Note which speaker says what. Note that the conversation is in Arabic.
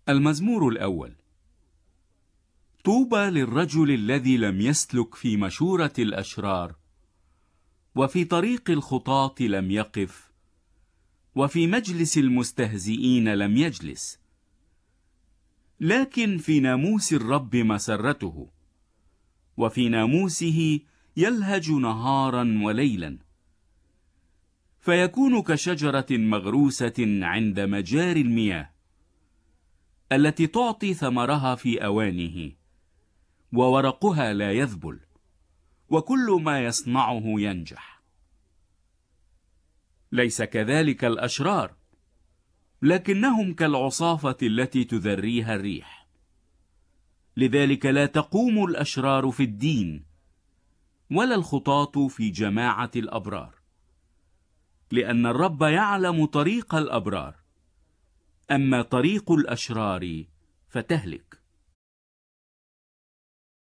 Speaker 1: المزمور الأول. طوبى للرجل الذي لم يسلك في مشورة الأشرار، وفي طريق الخطاة لم يقف، وفي مجلس المستهزئين لم يجلس، لكن في ناموس الرب مسرته، وفي ناموسه يلهج نهارا وليلا. فيكون كشجرة مغروسة عند مجاري المياه، التي تعطي ثمرها في أوانه، وورقها لا يذبل، وكل ما يصنعه ينجح. ليس كذلك الأشرار، لكنهم كالعصافة التي تذريها الريح. لذلك لا تقوم الأشرار في الدين، ولا الخطاة في جماعة الأبرار. لأن الرب يعلم طريق الأبرار، أما طريق الأشرار فتهلك.